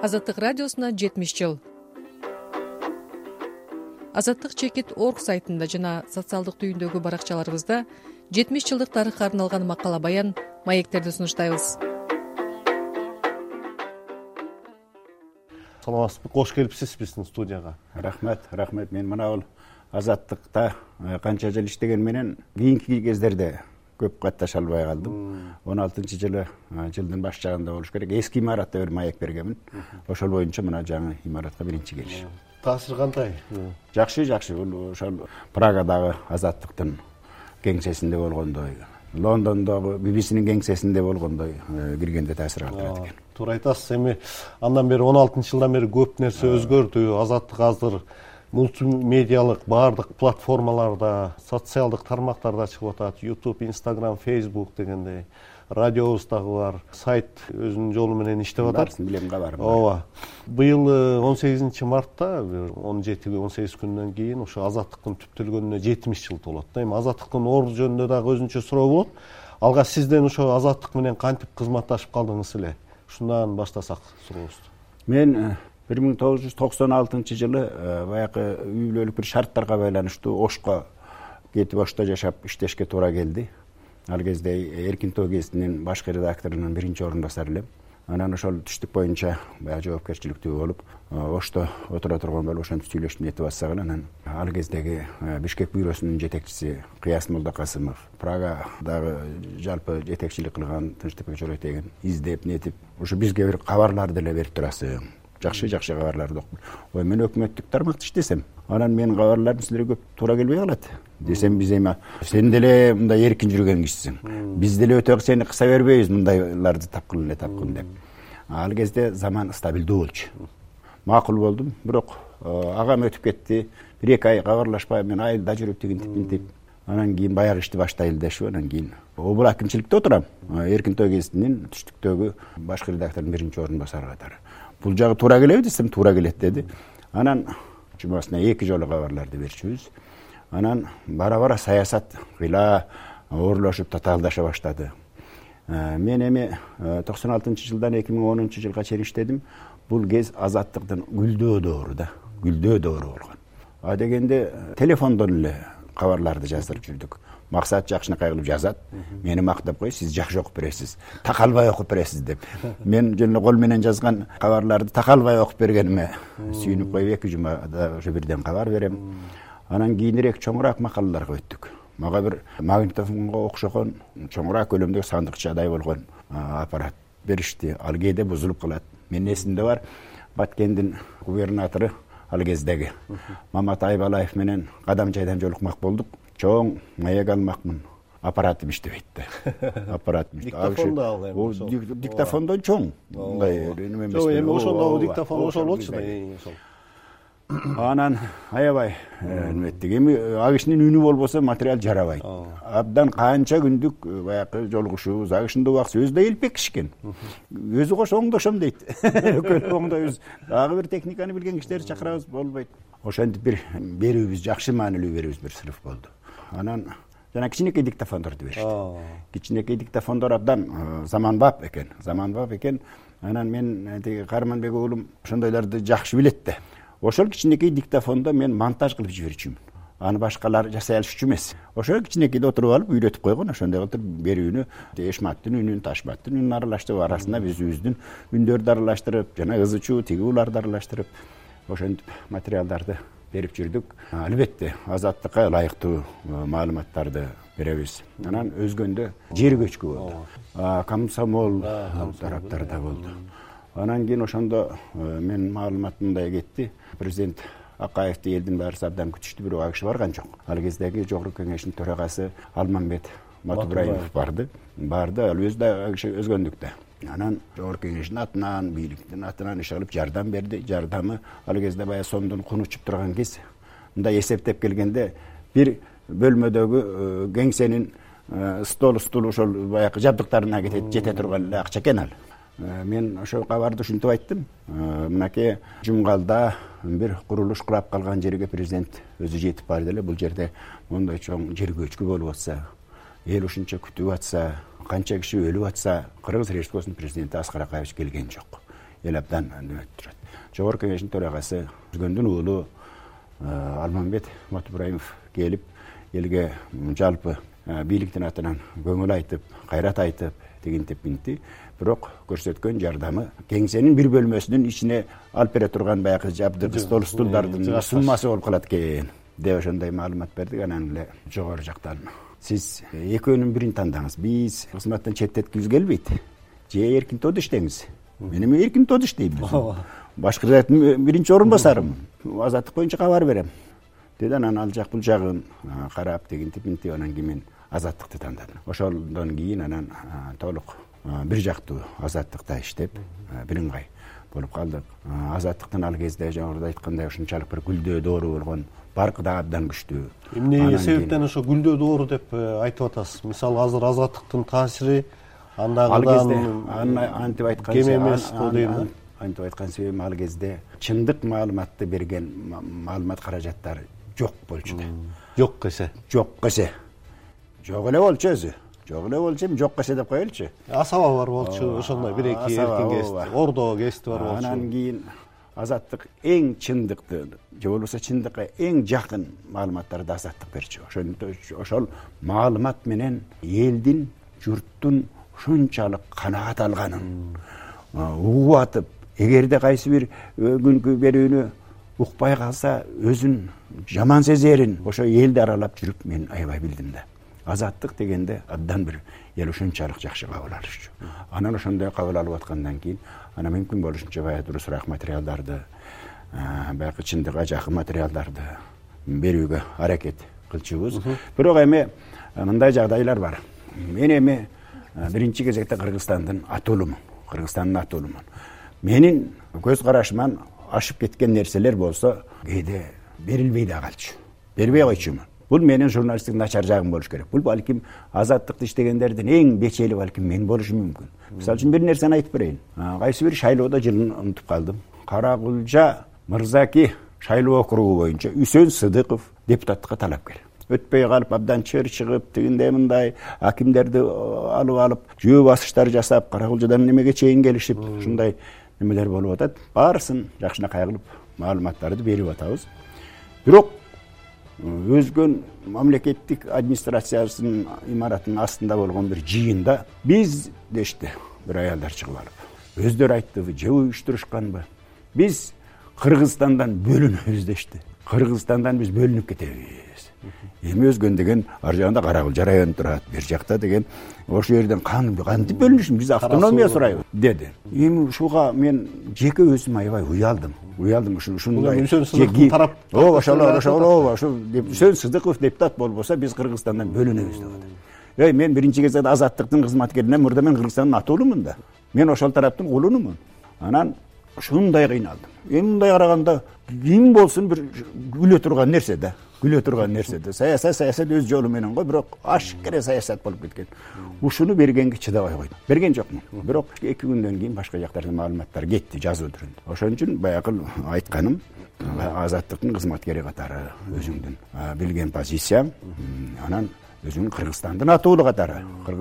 Азаттык радиосуна 70 жыл. Азаттык чекит орг сайтында жана социалдык түйүндөгү баракчаларыбызда 70 жылдык тарыхка арналган макала баян, маектерди сунуштайбыз. Саламатсызбы, кош келипсиз биздин студияга. Рахмет. Мен мына азаттыкта канча жыл иштеген менен кийинки кездерде көп катташа албай калдым. 16-жылдын баш жагында болуш керек. Эски имаратта бир маек бергенмин. Ошол боюнча мына жаңы имаратка биринчи келиш. Таасир кандай? Жакшы. Ошол Прагадагы азаттыктын кеңсесинде болгондой, Лондондогу BBC-нин кеңсесинде болгондой киргенде таасир калтырат экен. Туура айтасыз. Эми андан бери 16-жылдан бери көп нерсе өзгөрдү. Азаттык азыр мультимедиалык баардык платформаларда, социалдык тармактарда чыгып атат. YouTube, Instagram, Facebook дегендей. Радиобуз дагы бар. Сайт өзүнүн жолу менен иштеп атат. Барсын билем кабарым. Ооба. Быйыл 18-мартта 17-18 күндөн кийин ошо азаттыктын түптөлгөнүнө 70 жыл толот. Эми азаттыктын орду жөнүндө дагы өзүнчө суроо болот. Алга сизден ошо азаттык менен кантип кызматташып калдыңыз эле? Ушундан баштасак сурообузду. Мен 1996 жылы баягы үй бүлөлүк бир шарттарга байланыштуу Ошко кетип Ошто жашап иштешке туура келди. Ал кезде Эркин Тоо гезитинин башкы редакторунун биринчи орун басары элем. Анан ошол түштүк боюнча баягы жоопкерчиликтүү болуп, Ошто отура турган болуп ошентип сүйлөшүп нетип атсак анан ал кездеги Бишкек бюросунун жетекчиси Кыяс Молдокасымов, Прагадагы жалпы жетекчилик кылган Тынчтыкбек Жоротеген издеп нетип, ошо бизге бир кабарларды эле берип турасың. Жакшы кабарларды окуп. Ой, мен өкмөттүк тармакта иштесем, анан менин кабарларым силерге көп туура келбей калат. Десем биз эми сен деле мындай эркин жүргөн кишисиң. Биз деле өтө сени кыса бербейбиз мындайларды тапкын деп. Ал кезде заман стабилдүү болчу. Макул болдум, бирок агам өтүп кетти. 1-2 ай кабарлашпай мен айылда жүрүп тигинтип. Анан кийин баягы ишти баштайлы дешип, анан кийин обул акимчиликте отурам. Эркин Тоо гезитинин түштүктөгү башкы редактордун биринчи орун басары катары. Бул жагы туура келеби десем, туура келет деди. Анан жумасына 2 жолу кабарларды берчүбүз. Анан бара-бара саясат кыйла оорлошуп татаалдаша баштады. Мен эми 96-жылдан 2010-жылга чейин иштедим. Бул кез азаттыктын гүлдөө доору да, гүлдөө доору болгон. А дегенде телефондон эле кабарларды жаздырып жүрдүк. Максат жакшынакай кылып жазат. Мени мактап кой, сиз жакшы окуп бересиз. Такалбай окуп бересиз деп. Мен жөн кол менен жазган кабарларды такалбай окуп бергениме сүйүнүп коюп 2 жумада ошо бирден кабар берем. Анан кийинирээк чоңураак макалаларга өттүк. Мага бир магнитофонго окшогон чоңураак көлөмдөгү сандыкчадай болгон аппарат беришти. Ал кээде бузулуп калат. Менин эсимде бар, Баткендин губернатору ал кездеги Мамат Айбалаев менен кадам жайдан жолукмак болдук. Чоң маек алмакмын. Аппаратым иштебейт да. Аппаратым диктофон да ал эми. Диктофондон чоң. Мындай неме эмес. Эми ошондо диктофон ошол болчу да. Анан аябай неметтик. Эми ал кишинин үнү болбосо материал жарабайт. Абдан канча күндүк баягы жолугушубуз. Ал кишинин убакысы өзү да элпек киши экен. Өзү кош оңдошом дейт. Экөөлү оңдойбуз. Дагы бир техниканы билген кишилерди чакырабыз, болбойт. Ошентип бир берүүбүз, жакшы маанилүү берүүбүз бир сырыф болду. Анан жана кичинекей диктофондорду беришти. Кичинекей диктофондор абдан заманбап экен. Анан мен тиги Карманбек уулум ошондойлорду жакшы билет да. Ошол кичинекей диктофондо мен монтаж кылып жиберчүмүн. Аны башкалар жасай алышчу эмес. Ошол кичинекейде отуруп алып үйрөтүп койгон, ошондой кылып берүүнү, Эшматтын үнүн, Ташматтын үнүн аралаштырып, арасында өзүбүздүн үндөрдү аралаштырып, жана ызычуу, тиги уларды аралаштырып, ошентип материалдарды берип жүрдүк. Албетте, азаттыкка ылайыктуу маалыматтарды беребиз. Анан өзгөндө жер көчкү болду. Комсомол тараптарда болду. Анан кийин ошондо мен маалыматым мындай кетти. Президент Акаевди элдин баары абдан күтүштү, бирок ал киши барган жок. Ал кездеги Жогорку Кеңештин төрагасы Алмамбет Матубраимов барды. Ал өзү да киши өзгөндүк да. Анан Жогорку Кеңештин атынан, бийликтин атынан иш алып жардам берди. Жардамы ал кезде баягы сомдун куну учуп турган кез. Мындай эсептеп келгенде бир бөлмөдөгү кеңсенин стол ошол баягы жабдыктарына жете турган акча экен ал. Мен ошол кабарды ушинтип айттым. Мынакей Жумгалда бир курулуш курап калган жерге президент өзү жетип барды эле. Бул жерде мондай чоң жер көчкү болуп атса, эл ушунча күтүп атса, канча киши өлүп атса, Кыргыз Республикасынын президенти Аскар Акаевич келген жок. эл абдан өтүп турат. Жогорку Кеңештин төрагасы Өзгөндүн уулу Алмамбет Матыбраимов келип элге жалпы бийликтин атынан көңүл айтып, кайрат айтып, тегинтип минти. Бирок көрсөткөн жардамы кеңсенин бир бөлмөсүнүн ичине алып бере турган баягы жабдык столдардын суммасы болуп калат экен деп ошондой маалымат бердик. Анан эле жогору жактан сиз экөөнүн бирин тандаңыз. Биз кызматтан четтеткибиз келбейт. Же эркин тоодо иштеңиз. Мен эми эркин тоодо иштейм. Башкырдын биринчи орун басарымын. Азаттык боюнча кабар берем деди. Анан ал жак бул жагын карап тегинтип минтип анан кийин мен Азаттыкты тандадым. Ошондон кийин анан толук бир жактуу Азаттыкта иштеп бирыңгай болуп калдык. Азаттыктын ал кезде жогоруда айткандай ушунчалык бир гүлдөө доору болгон баркы да абдан күчтүү. Эмне себептен ошо гүлдөө доору деп айтып атасыз? Мисалы азыр Азаттыктын таасири андагыдан антип айткан себебим ал кезде чындык маалыматты берген маалымат каражаттары жок болчу да. Жок эсе. Жок эле болчу өзү. Жок эле болчу, эми жок эсе деп коелучу. Асаба бар болчу, ошондой бир-эки эркин кести, ордо кести бар болчу. Анан кийин Азаттык эң чындыкты, же болбосо чындыкка эң жакын маалыматтарды Азаттык берчү. Ошол маалымат менен элдин, журттун ушунчалык канаат алганын угуп атып, эгерде кайсы бир күнкү берүүнү укпай калса, өзүн жаман сезерин ошо элди аралап жүрүп мен аябай билдим да. Азаттык дегенде абдан бир эл ушунчалык жакшы кабыл алышчу. Анан ошондой кабыл алып аткандан кийин ана мүмкүн болушунча баягы дурусураак материалдарды, баягы чындыкка жакын материалдарды берүүгө аракет кылчубуз. Бирок эми мындай жагдайлар бар. Мен эми биринчи кезекте Кыргызстандын атуулумун. Менин көз карашыман ашып кеткен нерселер болсо кээде берилбей да калчу. Бербей койчумун. Бул менин журналисттик начар жагым болуш керек. Бул балким Азаттыкты иштегендердин эң бечели балким мен болушум мүмкүн. Мисалы үчүн бир нерсени айтып берейин. Кайсы бир шайлоодо жылын унутуп калдым. Каракулжа Мырзаки шайлоо округу боюнча Үсөн Сыдыков депутаттыкка талапкер. Өтпөй калып абдан чыр чыгып, тигиндей мындай акимдерди алып, жөө басыштар жасап, Каракулжадан немеге чейин келишип, ушундай немелер болуп атат. Баарысын жакшынакай кылып маалыматтарды берип атабыз. Бирок өзгөн мамлекеттик администрациясынын имаратынын астында болгон бир жыйында биз дешти бир аялдар чыгып алып. Өздөрү айттыбы, же уюштурушканбы? Биз Кыргызстандан бөлүнөбүз дешти. Кыргызстандан биз бөлүнүп кетебиз. Эми өзгөн деген ар жагында Каракулжа району турат, бир жакта деген ошол жерден кантип бөлүнүшүн, биз автономия сурайбыз деди. Эми ушуга мен жеке өзүм аябай уялдым ушундай. Үсөн Сыдыковдун тарап. Ошо Үсөн Сыдыков депутат болбосо биз Кыргызстандан бөлүнөбүз деп атат. Мен биринчи кезекте Азаттыктын кызматкеринен мурда мен Кыргызстандын атуулумун да. Мен ошол тараптын кулунумун. Анан ушундай кыйналдым. Эми мындай караганда ким болсун бир күлө турган нерсе да. Саясат өз жолу менен го, бирок ашкере саясат болуп кеткен. Ушуну бергенге чыдабай койдум. Берген жокмун. Бирок 2 күндөн кийин башка жактардан маалыматтар кетти жазуу түрүндө. Ошон үчүн баягы айтканым Азаттыктын кызматкери катары өзүңдүн билген позициям, анан өзүң Кыргызстандын атуулу катары.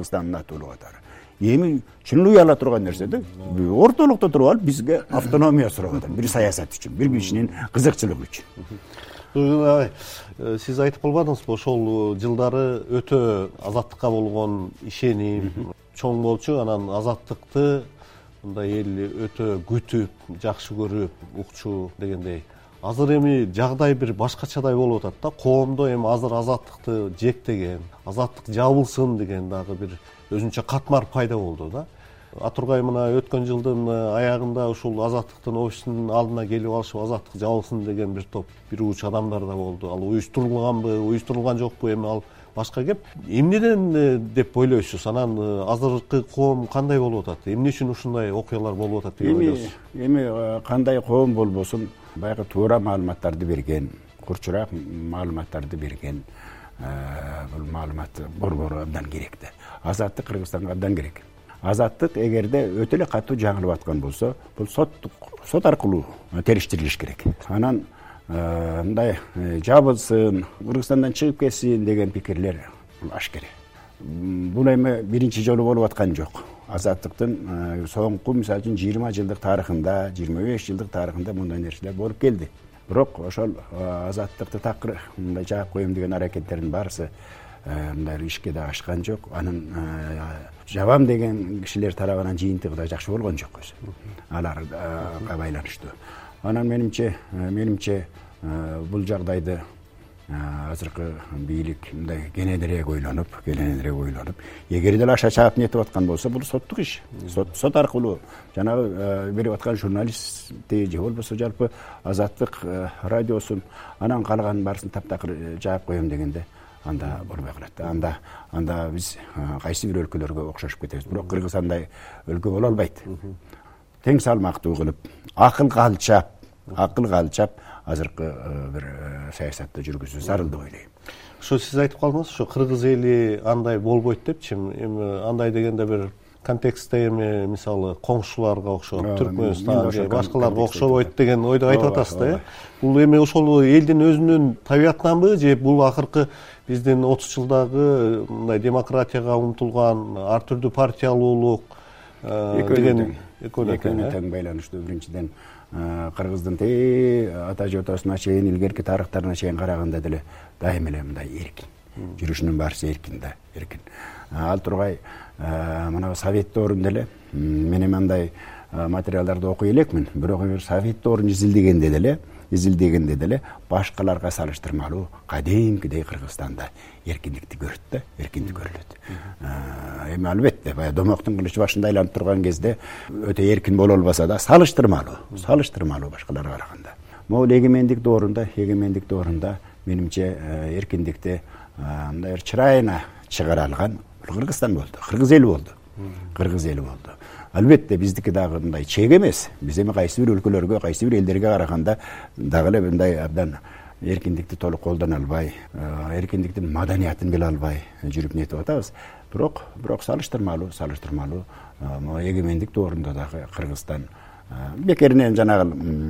Эми чын уяла турган нерсе да. Ортолукта туруп алып бизге автономия сурап атат. Бир саясат үчүн, бир кишинин кызыкчылыгы үчүн. Сиз айтып калбадыңызбы, ошол жылдары өтө Азаттыкка болгон ишеним чоң болчу. Анан Азаттыкты мындай эл өтө күтүп, жакшы көрүп, укчу дегендей. Азыр эми жагдай бир башкачадай болуп атат да. Коомдо эми азыр Азаттыкты жектеген, Азаттык жабылсын деген дагы бир өзүнчө катмар пайда болду да. Атургай мына өткөн жылдын аягында ушул Азаттыктын офисинин алдына келип алышып, Азаттык жабылсын деген бир топ, бир уч адамдар да болду. Ал уюштурулганбы, уюштурулган жокпу, эми ал башка кеп. Эмнеден деп ойлойсуз? Анан азыркы коом кандай болуп атат? Эмне үчүн ушундай окуялар болуп атат деп ойлойсуз? Эми кандай коом болбосун, баягы туура маалыматтарды берген, курчураак маалыматтарды берген бул маалымат борбору абдан керек да. Азаттык Кыргызстанга абдан керек. Азаттык эгерде өтө эле катуу жаңылып аткан болсо, бул сот аркылуу териштирилиш керек. Анан мындай жабылсын, Кыргызстандан чыгып кетсин деген пикирлер бул ашкере. Бул эми биринчи жолу болуп аткан жок. азаттыктын соңку мисалы үчүн 20 жылдык тарыхында, 25 жылдык тарыхында мындай нерселер болуп келди. Бирок ошол азаттыкты такыр мындай жаап коем деген аракеттердин барысы мындай ишке да ашкан жок. Анын жабам деген кишилер тарабынан жыйынтыгы да жакшы болгон жок өзү. Аларга байланыштуу. Анан менимче бул жагдайды азыркы бийлик мындай кененирээк ойлонуп, эгер деле аша чаап нетип аткан болсо, бул соттук иш. Сот аркылуу жанагы берип аткан журналистти же болбосо жалпы Азаттык радиосун анан калганын баарысын таптакыр жаап коем дегенде анда болбой калат. Анда биз кайсы бир өлкөлөргө окшошуп кетебиз. Бирок Кыргыз андай өлкө боло албайт. Тең салмактуу кылып, акыл калчап азыркы бир саясатты жүргүзүү зарыл деп ойлойм. Ошо сиз айтып калдыңыз, ошо кыргыз эли андай болбойт депчи. Эми андай дегенде бир контекстте эми мисалы коңшуларга окшоп, Түркмөнстан же башкаларга окшобойт деген ойду айтып атасыз да, Бул эми ошол элдин өзүнүн табиятынанбы же бул акыркы биздин 30 жылдагы мындай демократияга умтулган ар түрдүү партиялуулук деген экөөнү тең байланыштуу. Биринчиден Кыргыздын ата жотосуна чейин, илгерки тарыхтарына чейин караганда деле дайым эле мындай эркин. Жүрүшүнүн баарысы эркин. Ал тургай мына совет доорунда эле мен мындай материалдарды окуй элекмин. Бирок совет доорун изилдегенде деле башкаларга салыштырмалуу кадимкидей Кыргызстанда эркиндикти көрөт да, эркиндик көрүлөт. Эми албетте баягы домоктун кылычы башында айланып турган кезде өтө эркин боло албаса да салыштырмалуу башкаларга караганда. Могул эгемендик доорунда менимче эркиндикти мындай чырайына чыгара алган Кыргызстан болду. Кыргыз эли болду. Албетте биздики дагы мындай чек эмес. Биз эми кайсы бир өлкөлөргө, кайсы бир элдерге караганда дагы эле мындай абдан эркиндикти толук колдоно албай, эркиндиктин маданиятын биле албай жүрүп нетип атабыз. Бирок салыштырмалуу эгемендик доорунда дагы Кыргызстан бекеринен жанагы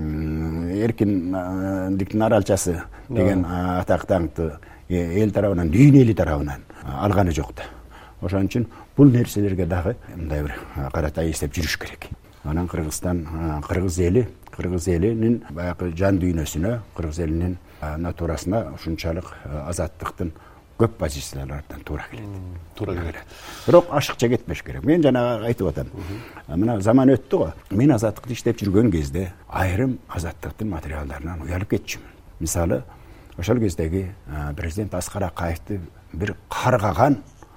эркиндиктин аралчасы деген атак даңкты эл тарабынан, дүйнө эли тарабынан алганы жок да. Ошон үчүн бул нерселерге дагы мындай бир карата эстеп жүрүш керек. Анан Кыргыз элинин баягы жан дүйнөсүнө, Кыргыз элинин натурасына ушунчалык азаттыктын көп позициялардан туура келет. Бирок ашыкча кетпеш керек. Мен жана айтып атам. Мына заман өттү го. Мен азаттыкты иштеп жүргөн кезде айрым азаттыктын материалдарынан уялып кетчүмүн. Мисалы, ошол кездеги президент Аскар Акаевди бир каргаган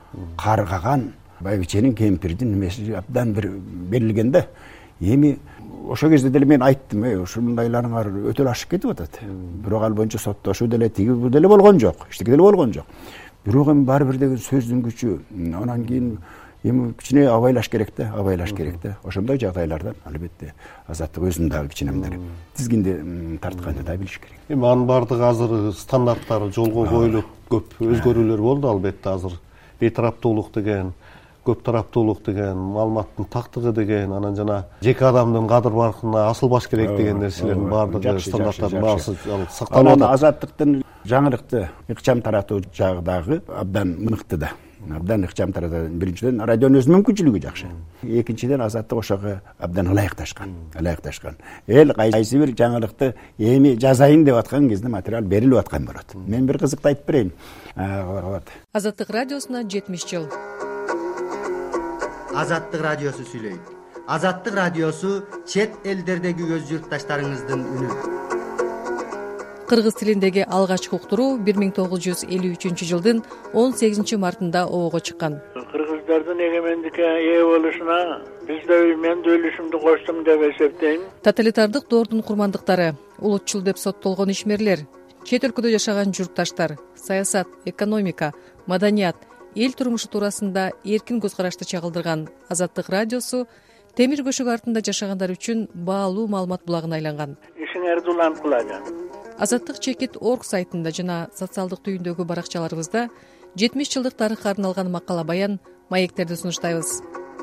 Байбиченин кемпирдин немеси абдан бир берилген да. Эми ошол кезде деле мен айттым, ушундайларыңар өтө эле ашып кетип атат. Бирок ал боюнча соттошуу деле тиги бул деле болгон жок, эчтеке деле болгон жок. Бирок эми баары бир деген сөздүн күчү, анан кийин эми кичине абайлаш керек да. Ошондой жагдайлардан албетте Азаттык өзүнүн дагы кичинемдер тизгинди тартканды да билиш керек. Эми анын баардыгы азыр стандарттары жолго коюлуп көп өзгөрүүлөр болду албетте. Азыр бейтараптуулук деген, көп тараптуулук деген, маалыматтын тактыгы деген, анан жана жеке адамдын кадыр баркына асылбаш керек деген нерселердин баардыгы стандарттардын баасы сакталып атат. Азаттыктын жаңылыкты ыкчам таратуу жагдагы абдан мыкты да. Абдан ыкчам таратат. Биринчиден радионун өзүнүн мүмкүнчүлүгү жакшы. Экинчиден Азаттык ошого абдан ылайыкташкан. Эл кайсы бир жаңылыкты эми жазайын деп аткан кезде материал берилип аткан болот. Мен бир кызыкты айтып берейин. Азаттык радиосуна 70 жыл. Азаттык радиосу сүйлөйт. Азаттык радиосу чет элдердеги өз журтташтарыңыздын үнү. Кыргыз тилиндеги алгачкы уктуруу 1953 жылдын 18 мартында обого чыккан. Кыргыздардын эгемендикке ээ болушуна мен да үлүшүмдү коштум деп эсептейм. Тоталитардык доордун курмандыктары, улутчул деп соттолгон ишмерлер, чет өлкөдө жашаган журтташтар, саясат, экономика, маданият, эл турмушу туурасында эркин көз карашты чагылдырган Азаттык радиосу темир көшөк артында жашагандар үчүн баалуу маалымат булагына айланган. Ишиңерди улант кылажан. Азаттык.org сайтында жана социалдык түйүндөгү баракчаларыбызда 70 жылдык тарыхка арналган макала баян, маектерди сунуштайбыз.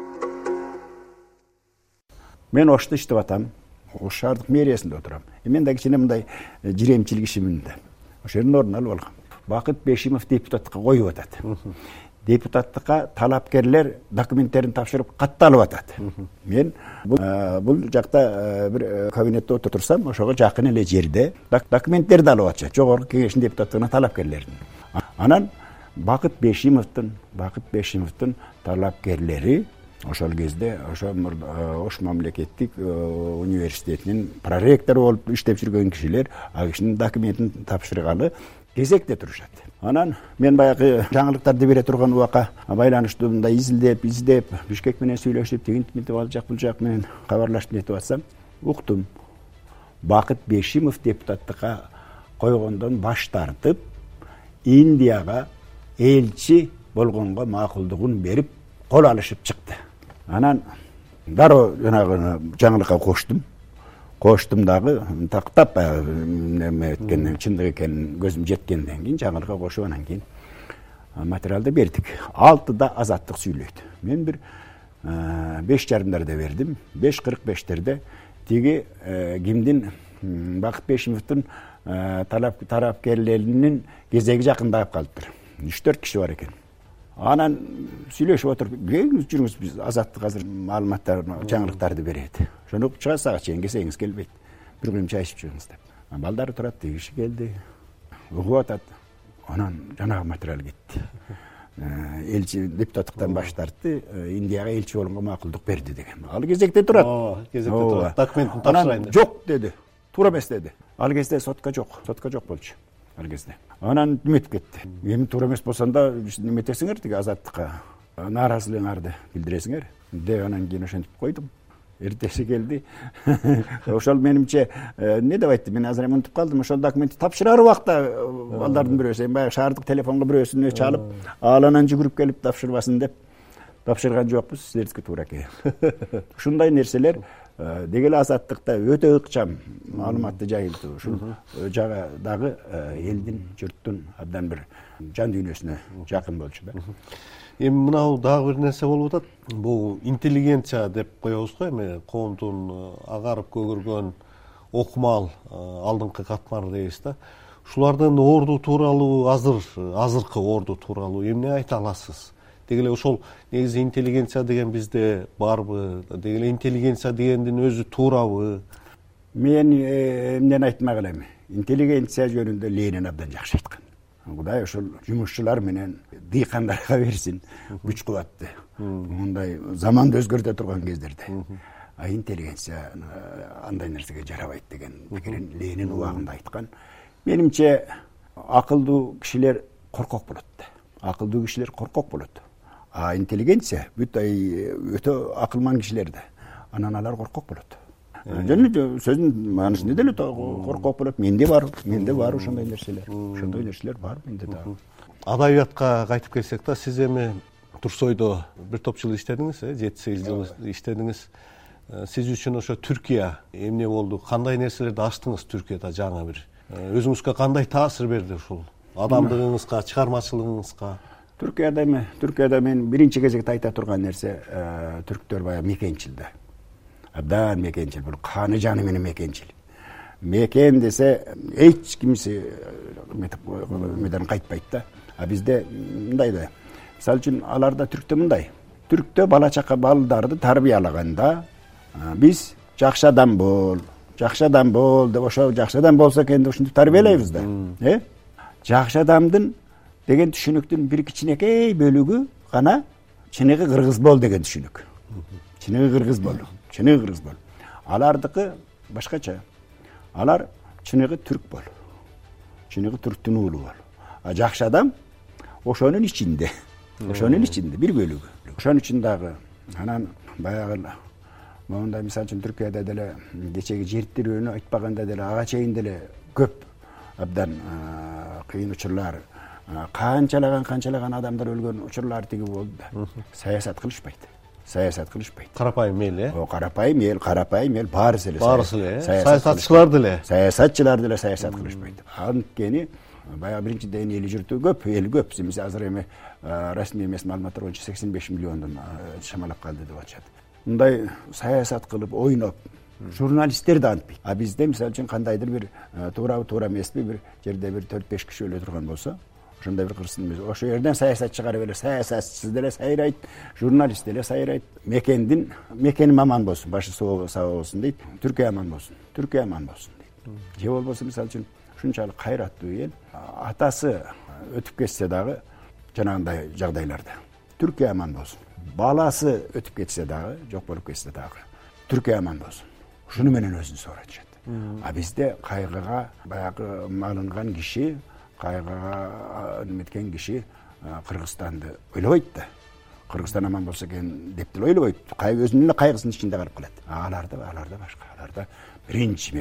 Мен Ошто иштеп атам. Ош шаардык мэриясында отурам. Мен да кичине мындай жиремчилик ишимин да. Ошол жердин ордун алып алгам. Бакыт Бешимов депутатка коюп атат. депутаттыкка талапкерлер документтерин тапшырып катталып атат. Мен бул жакта бир кабинетте отурсам, ошого жакын эле жерде документтерди алып атышат. Жогорку кеңештин депутаттыгына талапкерлердин. Анан Бакыт Бешимовдун талапкерлери ошол кезде Ош мамлекеттик университетинин проректору болуп иштеп жүргөн кишилер ал кишинин документин тапшыргалы кезекте турушат. Анан мен баягы жаңылыктарды бере турган убакка байланыштуу мындай издеп Бишкек менен сүйлөшүп тигинтип ал жак бул жак менен кабарлашып нетип атсам, уктум. Бакыт Бешимов депутаттыкка койгондон баш тартып, Индияга элчи болгонго макулдугун берип, кол алышып чыкты. Анан дароо жанагы жаңылыкка коштум дагы тактап неме эткенден чындык экенин көзүм жеткенден кийин жаңылыкка кошуп анан кийин материалды бердик. 6-да Азаттык сүйлөйт. Мен бир 5:30 бердим. 5:45 тиги кимдин Бакыт Бешимовдун тарапкерлеринин кезеги жакындап калыптыр. 3-4 киши бар экен. Анан сүйлөшүп отуруп, жүрүңүз, биз Азаттык азыр маалыматтар, жаңылыктарды берет. Ошону чыга сага чейин келсеңиз келбейт. Бир күйүм чай ичип жүрүңүз деп. Балдары турат, тиги киши келди. Угуп атат. Анан жанагы материал кетти. Элчи депутаттыктан баш тартты, Индияга элчи болгонго макулдук берди деген. Ал кезекте турат. Кезекте турат. Документин тапшырайын деп. Жок деди. Туура эмес деди. Ал кезде сотка жок болчу. Ал кезде. Анан неметип кетти. Эми туура эмес болсоң да неметесиңер тиги Азаттыкка нааразылыгыңарды билдиресиңер деп анан кийин ошентип койдум. Эртеси келди. Ошол менимче не деп айтты, мен азыр унутуп калдым. Ошол документти тапшырар убакта балдардын бирөөсү, баягы шаардык телефонго бирөөсүнө чалып, ал анан жүгүрүп келип тапшырбасын деп тапшырган жокпуз, силердики туура экен. Ушундай нерселер деги эле Азаттыкта өтө ыкчам маалыматты жайылтуу. Ушул жагы дагы элдин, журттун абдан бир жан дүйнөсүнө жакын болчу да. Эми мынау дагы бир нерсе болуп атат. Бул интеллигенция деп коебуз го, эми коомдун агарып көгөргөн окумал алдыңкы катмар дейбиз да. Ушулардын орду тууралуу, азыркы орду тууралуу эмне айта аласыз? Деги эле ошол негизи интеллигенция деген бизде барбы? Деги эле интеллигенция дегендин өзү туурабы? Мен эмнени айтмак элем. Интеллигенция жөнүндө Ленин абдан жакшы айткан. Кудай ошол жумушчулар менен дыйкандарга берсин күч кубатты. Мындай заманды өзгөртө турган кездерде. Интеллигенция андай нерсеге жарабайт деген пикирин Ленин убагында айткан. Менимче акылдуу кишилер коркок болот. А интеллигенция өтө акылман кишилерде. Анан алар коркок болот. Жөн сөздүн маанисинде деле коркок болот. Менде бар ошондой нерселер бар менде да. Адабиятка кайтып келсек да, сиз эми Турсойдо бир топ жыл иштедиңиз, 7-8 жыл иштедиңиз. Сиз үчүн ошо Түркия эмне болду? Кандай нерселерди ачтыңыз Түркияда жаңы бир? Өзүңүзгө кандай таасир берди ушул? Адамдыгыңызга, чыгармачылыгыңызга? Түркияда мен биринчи кезекте айта турган нерсе түрктөр баягы мекенчил да. Абдан мекенчил, бул каны жаны менен мекенчил. Мекен десе эч кимиси меден кайтпайт да. А бизде мындай да. Мисалы үчүн аларда түрктө мындай. Түрктө бала чака балдарды тарбиялаганда биз жакшы адам бол деп ошо жакшы адам болсо экен деп ушинтип тарбиялайбыз да. Жакшы адамдын деген түшүнүктүн бир кичинекей бөлүгү гана чыныгы кыргыз бол деген түшүнүк. Чыныгы кыргыз бол. Алардыкы башкача. Алар чыныгы түрк бол. Чыныгы түрктүн уулу бол. А жакшы адам ошонун ичинде бир бөлүгү. Ошон үчүн дагы анан баягы мондай мисалы үчүн Түркияда деле кечеги жертирүүнү айтпаганда деле ага чейин деле көп абдан кыйын учурлар, канчалаган адамдар өлгөн учурлар тиги болду да. Саясат кылышпайт. Карапайым эл, карапайым эл баарысы эле. Саясатчылар деле саясат кылышпайт. Анткени баягы биринчиден эли журту көп, мисалы азыр эми расмий эмес маалыматтар боюнча 85 миллиондон шамалап калды деп атышат. Мындай саясат кылып, ойноп, журналисттер да антпайт. А бизде мисалы үчүн кандайдыр бир туура эмеспи бир жерде бир 4-5 киши өлө турган болсо, ошондой бир кырсын эмес. Ошол жерден саясатчы карап эле, саясатчысы деле сайрайт, журналист деле сайрайт. Мекеним аман болсун, башы соо болсун дейт. Түркия аман болсун, Түркия аман болсун дейт. Же болбосо мисалы үчүн ушунчалык кайраттуу эл атасы өтүп кетсе дагы жанагындай жагдайларда Түркия аман болсун. Баласы өтүп кетсе дагы, жок болуп кетсе дагы Түркия аман болсун. Ушуну менен өзүн сурачат. А бизде кайгыга баягы малынган киши, кайгыга неметкен киши Кыргызстанды ойлобойт да. Кыргызстан аман болсо экен деп деле ойлобойт. Өзүнүн эле кайгысынын ичинде карап калат. Аларда башка. Аларда биринчи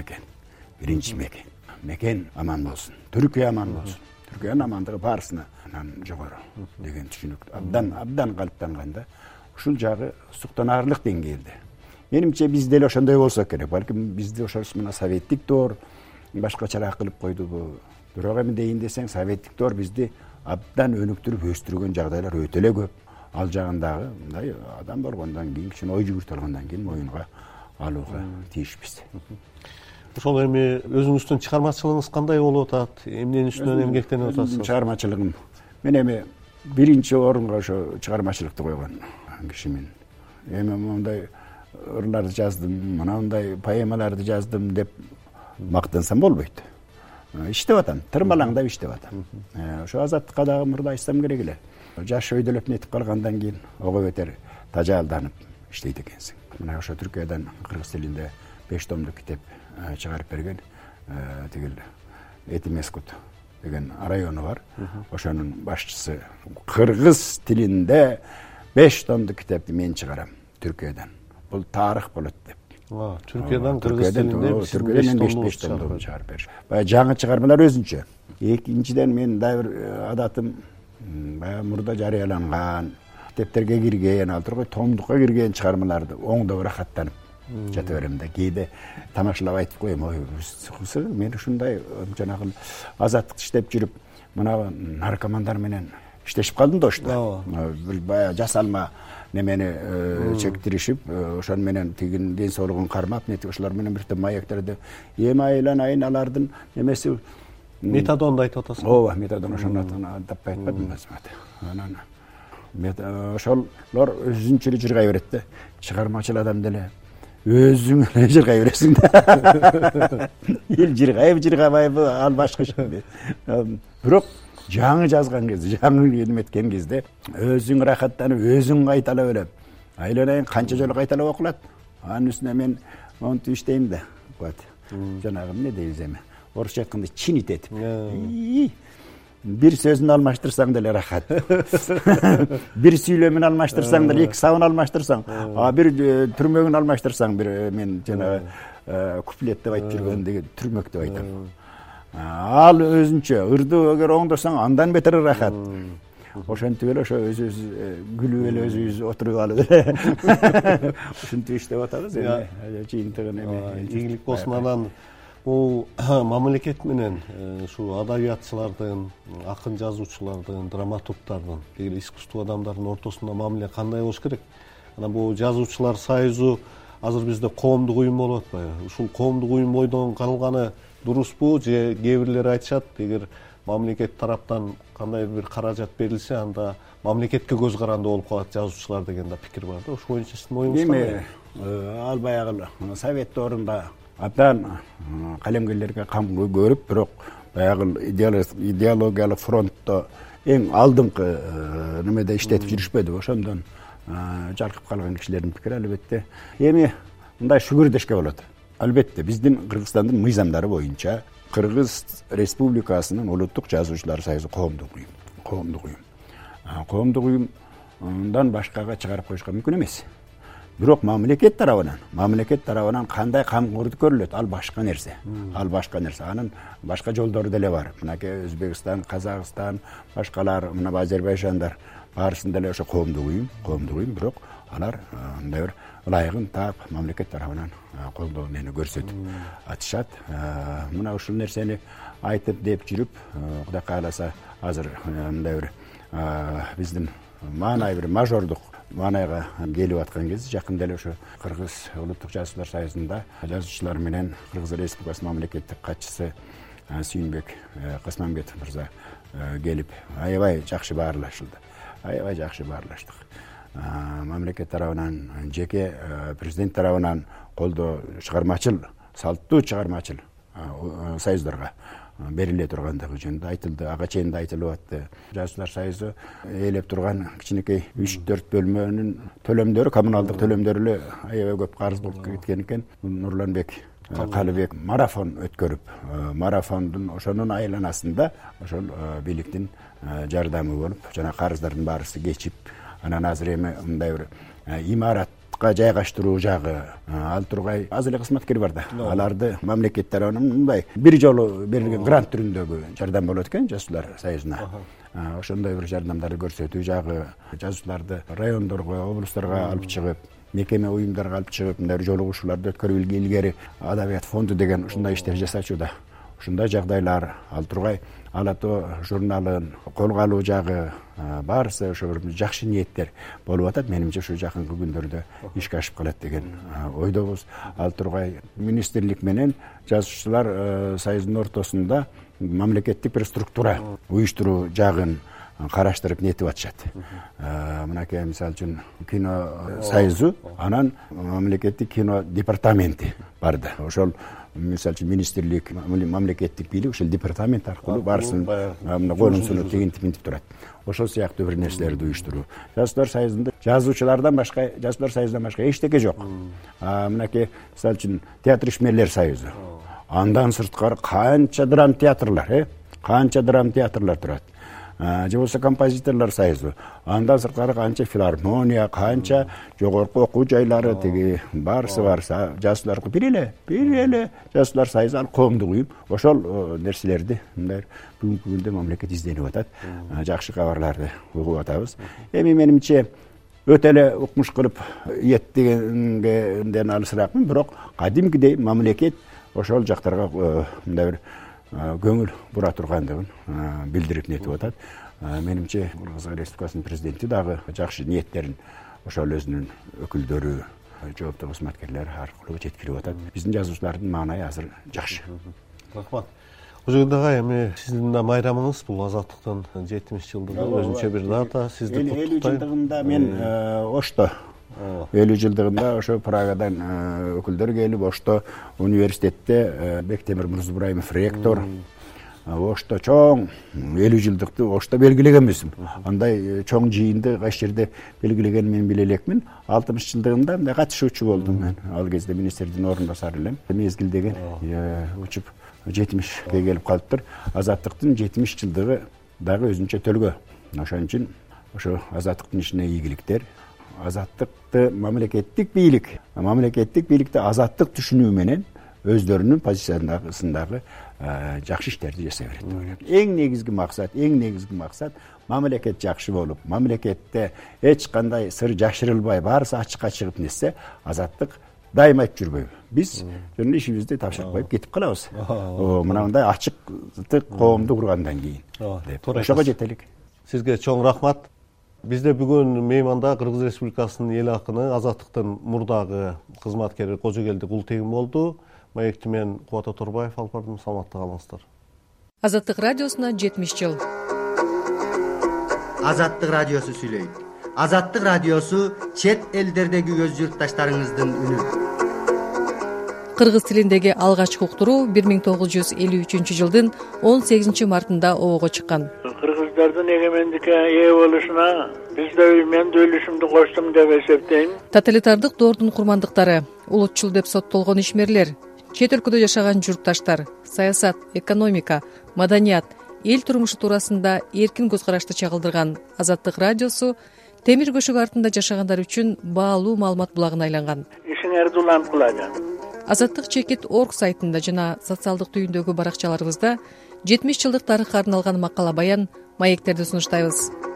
мекен. Мекен аман болсун. Түркия аман болсун. Түркиянын амандыгы барысына жогору деген түшүнүк абдан калыптанганда ушул жагы суктанаарлык деңгээлде. Менимче бизде эле ошондой болсо керек. Балким бизде ошол мына советтик доор башкачараак кылып койдубу. Бирок эми дейин десең, советтик доор бизди абдан өнүктүрүп өстүргөн жагдайлар өтө эле көп. Ал жагындагы мындай адам болгондон кийин, кичине ой жүгүртүп алгандан кийин моюнга алууга тийишпиз. Ошол эми өзүңүздүн чыгармачылыгыңыз кандай болуп атат? Эмненин үстүнөн эмгектенип атасыз? Чыгармачылыгым. Мен эми биринчи орунга ошо чыгармачылыкты койгон кишимин. Эми мондай ырларды жаздым, мынандай поэмаларды жаздым деп мактансам болбойт. Иштеп атам, тырмалаңдап иштеп атам. Ошо азаттыкка дагы мурда айтсам керек эле. Жаш өйдөлөп нетип калгандан кийин ого бетер тажаалданып иштейт экенсиң. Мына ошо Түркиядан кыргыз тилинде 5 томдук китеп чыгарып берген тигил Этимескут деген району бар. Ошонун башчысы кыргыз тилинде 5 томдук китепти мен чыгарам Түркиядан. Бул тарых болот деп. Түркиядан кыргыз тилинде 5 томдук чыгарып бериш. Баягы жаңы чыгармалар өзүнчө. Экинчиден мен дагы бир адатым баягы мурда жарыяланган китептерге кирген, ал тургай томдукка кирген чыгармаларды оңдоп рахаттанып жата берем да. Кээде тамашалап айтып коем, ой, мен ушундай жанагы азаттыкты иштеп жүрүп, мына наркомандар менен иштешип калдым да ошто. Баягы жасалма немени чектиришип, ошон менен тигин ден соолугун кармап, нетип ошолор менен бир топ маектерди эми айланайын, алардын немеси метадонду айтып атасыз. Ооба, метадон ошонун атын таппай атпадым анан. Ошолор өзүнчө эле жыргай берет да. Чыгармачыл адам деле өзүң эле жыргай бересиң да. Эл жыргабайбы, ал башка иш. Бирок жаңы жазган кезде, жаңы эметкен кезде өзүң рахаттанып, өзүң кайталап элеп, айланайын канча жолу кайталап окулат. Анын үстүнө мен монтип иштейм да. Жанагы эмне дейбиз эми? Орусча айтканда чинит этип. Бир сөзүн алмаштырсаң деле рахат. Бир сүйлөмүн алмаштырсаң деле, 2 сабын алмаштырсаң, бир түрмөгүн алмаштырсаң, бир мен жанагы куплет деп айтып жүргөндөгү түрмөк деп айтам. Ал өзүнчө ырды эгер оңдосаң, андан бетер рахат. Ошентип эле ошо өзүбүз күлүп эле өзүбүз отуруп алып эле ушинтип иштеп атабыз эми. Жыйынтыгын эми ийгилик болсун. Анан бул мамлекет менен ушу адабиятчылардын, акын жазуучулардын, драматургдардын, деги искусство адамдардын ортосунда мамиле кандай болуш керек? Анан бул жазуучулар союзу азыр бизде коомдук уюм болуп атпайбы? Ушул коомдук уюм бойдон калганы дуруспу же кээ бирлер айтышат, эгер мамлекет тараптан кандай бир каражат берилсе, анда мамлекетке көз каранды болуп калат жазуучулар деген да пикир бар да. Ошол боюнча сиздин оюңуз кандай? Ал баягы совет доорунда абдан калемгерлерге кам көрүп, бирок баягы идеологиялык фронтто эң алдыңкы немеде иштетип жүрүшпөдү. Ошондон жалкып калган кишилердин пикири албетте. Эми мындай шүгүрдөшкө болот. Албетте биздин Кыргызстандын мыйзамдары боюнча Кыргыз Республикасынын улуттук жазуучулар союзу коомдук уюм. Коомдук уюмдан башкага чыгарып коюшка мүмкүн эмес. Бирок мамлекет тарабынан кандай камкордук көрүлөт, ал башка нерсе. Анын башка жолдору деле бар. Мынакей Өзбекстан, Казакстан, башкалар, мына Азербайжандар баарысында эле ошо коомдук уюм, бирок алар мындай бир ылайыгын таап мамлекет тарабынан колдоо мени көрсөтүп атышат. Мына ушул нерсени айтып деп жүрүп, Кудай кааласа азыр мындай бир биздин маанай бир мажордук маанайга келип аткан кезде жакында эле ошо Кыргыз улуттук жазуучулар союзунда жазуучулар менен Кыргыз Республикасынын мамлекеттик катчысы Сүйүнбек Касмамбетов мырза келип аябай жакшы баарлашылды. Аябай жакшы баарлаштык. Мамлекет тарабынан, жеке президент тарабынан колдоо чыгармачыл, салттуу чыгармачыл союздарга бериле тургандыгы жөнүндө айтылды. Ага чейин да айтылып атты. Жазуучулар союзу ээлеп турган кичинекей 3-4 бөлмөнүн төлөмдөрү, коммуналдык төлөмдөрү аябай көп карыз болуп кеткен экен. Нурланбек Калыбек марафон өткөрүп, марафондун ошонун айланасында ошол бийликтин жардамы болуп, жана карыздардын баарысы кечип, анан азыр эми мындай бир имаратка жайгаштыруу жагы ал тургай аз эле кызматкер бар да. Аларды мамлекет тарабынан мындай бир жолу берилген грант түрүндөгү жардам болот экен жазуучулар союзуна. Ошондой бир жардамдарды көрсөтүү жагы, жазуучуларды райондорго, облустарга алып чыгып, мекеме уюмдарга алып чыгып, мындай жолугушууларды өткөрүүгө илгери Адабият фонду деген ушундай иштер жасачууда. Ушундай жагдайлар ал тургай Ала Тоо журналын колго алуу жагы баарысы ошо бир жакшы ниеттер болуп атат. Менимче ушу жакынкы күндөрдө ишке ашып калат деген ойдобуз. Ал тургай министрлик менен жазуучулар союзунун ортосунда мамлекеттик бир структура уюштуруу жагын караштырып нетип атышат. Мынакей мисалы үчүн кино союзу, анан мамлекеттик кино департаменти бар да. Ошол мисалы үчүн министрлик, мамлекеттик бийлик ошол департамент аркылуу баарысын колунсунуп тигинтип турат. Ошол сыяктуу бир нерселерди уюштуруу. Жазуучулар союзунда жазуучулардан башка, жазуучулар союзунан башка эчтеке жок. Мынакей мисалы үчүн театр ишмерлер союзу. Андан сырткары канча драм театрлар, канча драм театрлар турат. Же болсо композиторлор союзу. Андан сырткары канча филармония, канча жогорку окуу жайлары, тиги баарысы жазуулар бир эле жазуулар союзу, ал коомдук уюм. Ошол нерселерди мындай бүгүнкү күндө мамлекет изденип атат. Жакшы кабарларды угуп атабыз. Эми менимче өтө эле укмуш кылып еттигенден алысыраакмын, бирок кадимкидей мамлекет ошол жактарга мындай бир көңүл бура тургандыгын билдирип нетип атат. Менимче Кыргыз Республикасынын президенти дагы жакшы ниеттерин ошол өзүнүн өкүлдөрү, жооптуу кызматкерлер аркылуу жеткирип атат. Биздин жазуучулардын маанайы азыр жакшы. Рахмат. Ожогун ага, эми сиздин да майрамыңыз бул Азаттыктын 70 жылдыгы, өзүнчө бир дата. Сизди куттуктайм. 50 жылдыгында мен Ошто 50 жылдыгында ошо Прагадан өкүлдөр келип, Ошто университетте Бектемир Мурзубраимов ректор, Ошто чоң 50 жылдыкты Ошто белгилегенбиз. Андай чоң жыйынды кайсы жерде белгилеген мен биле элекмин. 60 жылдыгында мындай катышуучу болдум мен. Ал кезде министрдин орун басары элем. Мезгилдеген учуп 70-ге келип калыптыр. Азаттыктын 70 жылдыгы дагы өзүнчө төлгө. Ошон үчүн ошо азаттыктын ишине ийгиликтер. Азаттыкты мамлекеттик бийликте азаттык түшүнүү менен өздөрүнүн позициясындагы жакшы иштерди жасай берет деп ойлойм. Эң негизги максат мамлекет жакшы болуп, мамлекетте эч кандай сыр жашырылбай, баарысы ачыкка чыгып нетсе, азаттык дайыма жүрбөйбү. Биз жөн ишибизди тапшырып коюп кетип калабыз. Мындай ачыктык коомду кургандан кийин. Ошого жетелик. Сизге чоң рахмат. Бизде бүгүн мейманда Кыргыз Республикасынын эл акыны, Азаттыктын мурдагы кызматкери Кожогелди Култегин болду. Маекти мен Кубат Оторбаев алып бардым. Саламатта калыңыздар. Азаттык радиосуна 70 жыл. Азаттык радиосу сүйлөйт. Азаттык радиосу чет элдердеги өз журтташтарыңыздын үнү. Кыргыз тилиндеги алгачкы уктуруу 1953 жылдын 18 мартында обого чыккан. Кыргыздардын эгемендикке ээ болушуна мен да үлүшүмдү коштум деп эсептейм. Тоталитардык доордун курмандыктары, улутчул деп соттолгон ишмерлер, чет өлкөдө жашаган журтташтар, саясат, экономика, маданият, эл турмушу туурасында эркин көз карашты чагылдырган Азаттык радиосу темир көшөк артында жашагандар үчүн баалуу маалымат булагына айланган. Ишиңерди улант кылады. Азаттык чекит.org сайтында жана социалдык түйүндөгү баракчаларыбызда 70 жылдык тарыхка арналган макала баян, маектерди сунуштайбыз.